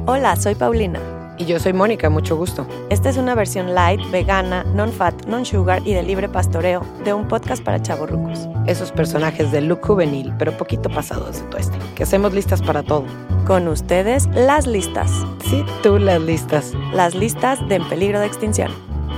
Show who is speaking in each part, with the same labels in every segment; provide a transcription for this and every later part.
Speaker 1: Hola, soy Paulina.
Speaker 2: Y yo soy Mónica, mucho gusto.
Speaker 1: Esta es una versión light, vegana, non-fat, non-sugar y de libre pastoreo de un podcast para chavorrucos.
Speaker 2: Esos personajes de look juvenil, pero poquito pasados de tueste, que hacemos listas para todo.
Speaker 1: Con ustedes, las listas.
Speaker 2: Sí, tú las listas.
Speaker 1: Las listas de En Peligro de Extinción.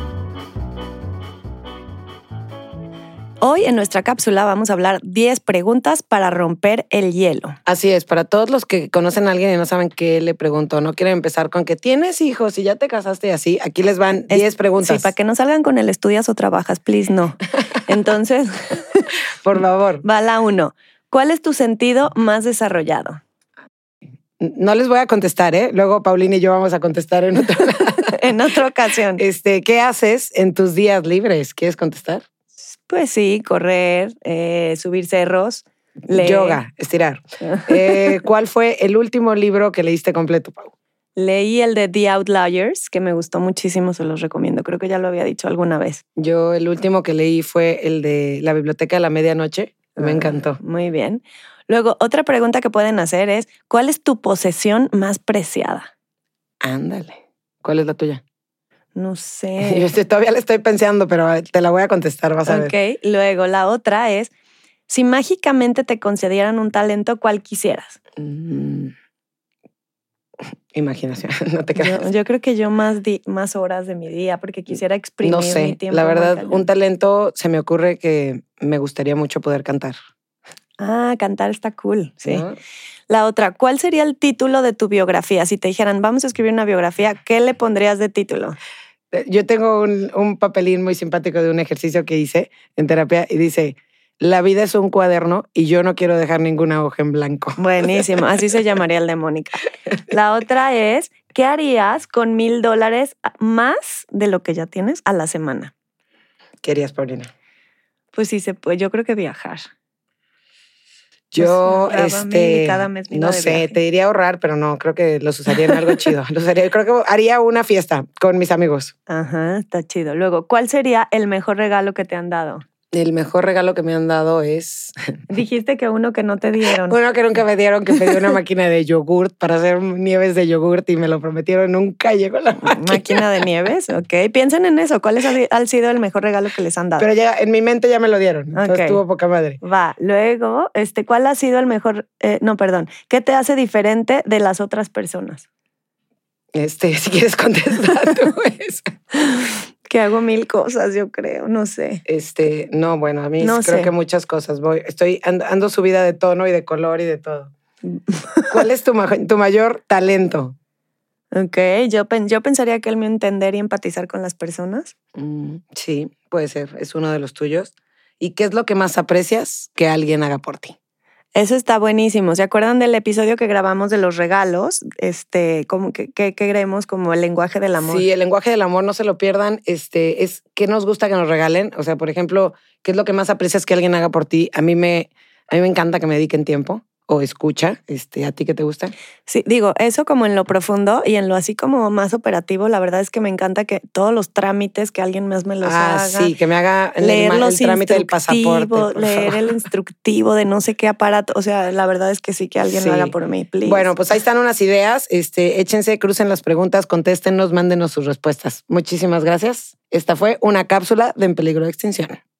Speaker 1: Hoy en nuestra cápsula vamos a hablar 10 preguntas para romper el hielo.
Speaker 2: Así es, para todos los que conocen a alguien y no saben qué le pregunto, no quieren empezar con que tienes hijos y ya te casaste y así, aquí les van 10 preguntas.
Speaker 1: Sí, para que no salgan con el estudias o trabajas, please, no. Entonces,
Speaker 2: por favor.
Speaker 1: Va la 1. ¿Cuál es tu sentido más desarrollado?
Speaker 2: No les voy a contestar, ¿eh? Luego Paulina y yo vamos a contestar en
Speaker 1: otra ocasión.
Speaker 2: ¿Qué haces en tus días libres? ¿Quieres contestar?
Speaker 1: Pues sí, correr, subir cerros, leer.
Speaker 2: Yoga, estirar. ¿Cuál fue el último libro que leíste completo, Pau?
Speaker 1: Leí el de The Outliers, que me gustó muchísimo, se los recomiendo. Creo que ya lo había dicho alguna vez.
Speaker 2: Yo el último que leí fue el de La Biblioteca de la Medianoche. Me encantó.
Speaker 1: Muy bien. Luego, otra pregunta que pueden hacer es, ¿cuál es tu posesión más preciada?
Speaker 2: Ándale. ¿Cuál es la tuya?
Speaker 1: No sé.
Speaker 2: Yo todavía le estoy pensando, pero te la voy a contestar, vas a ver.
Speaker 1: Ok, luego la otra es, si mágicamente te concedieran un talento, ¿cuál quisieras?
Speaker 2: Imaginación, no te creas.
Speaker 1: Yo creo que yo más horas de mi día, porque quisiera exprimir
Speaker 2: no sé,
Speaker 1: mi tiempo.
Speaker 2: La verdad, un talento se me ocurre que me gustaría mucho poder cantar.
Speaker 1: Ah, cantar está cool, sí.
Speaker 2: ¿No?
Speaker 1: La otra, ¿cuál sería el título de tu biografía? Si te dijeran, vamos a escribir una biografía, ¿qué le pondrías de título?
Speaker 2: Yo tengo un papelín muy simpático de un ejercicio que hice en terapia y dice, la vida es un cuaderno y yo no quiero dejar ninguna hoja en blanco.
Speaker 1: Buenísimo, así se llamaría el de Mónica. La otra es, ¿qué harías con $1,000 más de lo que ya tienes a la semana?
Speaker 2: ¿Qué harías, Paulina?
Speaker 1: Pues sí, yo creo que viajar.
Speaker 2: Yo,
Speaker 1: cada mes
Speaker 2: no sé, te diría ahorrar, pero no, creo que los usaría en algo chido. Creo que haría una fiesta con mis amigos.
Speaker 1: Ajá, está chido. Luego, ¿cuál sería el mejor regalo que te han dado?
Speaker 2: El mejor regalo que me han dado es...
Speaker 1: Dijiste que uno que no te dieron.
Speaker 2: Uno que nunca me dieron, que pedí una máquina de yogurt para hacer nieves de yogurt y me lo prometieron, nunca llegó la máquina.
Speaker 1: ¿Máquina de nieves? Ok, piensen en eso. ¿Cuál ha sido el mejor regalo que les han dado?
Speaker 2: Pero ya en mi mente ya me lo dieron, entonces estuvo poca madre.
Speaker 1: Va, luego, ¿cuál ha sido el mejor... ¿qué te hace diferente de las otras personas?
Speaker 2: Si quieres contestar tú eso.
Speaker 1: Que hago 1,000 cosas, yo creo, no sé.
Speaker 2: No, bueno, a mí
Speaker 1: no
Speaker 2: creo
Speaker 1: sé.
Speaker 2: que muchas cosas. Ando subida de tono y de color y de todo. ¿Cuál es tu mayor talento?
Speaker 1: Ok, yo pensaría que el mío entender y empatizar con las personas.
Speaker 2: Sí, puede ser, es uno de los tuyos. ¿Y qué es lo que más aprecias que alguien haga por ti?
Speaker 1: Eso está buenísimo. ¿Se acuerdan del episodio que grabamos de los regalos? Como que creemos como el lenguaje del amor.
Speaker 2: Sí, el lenguaje del amor, no se lo pierdan. Es qué nos gusta que nos regalen. O sea, por ejemplo, ¿qué es lo que más aprecias que alguien haga por ti? A mí me encanta que me dediquen tiempo o escucha. ¿A ti qué te gusta? Sí,
Speaker 1: digo, eso como en lo profundo y en lo así como más operativo, la verdad es que me encanta que todos los trámites que alguien más me los haga.
Speaker 2: Sí, que me haga
Speaker 1: leer
Speaker 2: el trámite del pasaporte.
Speaker 1: Leer el instructivo de no sé qué aparato. O sea, la verdad es que sí, que alguien lo haga por mí, please.
Speaker 2: Bueno, pues ahí están unas ideas. Échense, crucen las preguntas, contéstenos, mándenos sus respuestas. Muchísimas gracias. Esta fue una cápsula de En Peligro de Extinción.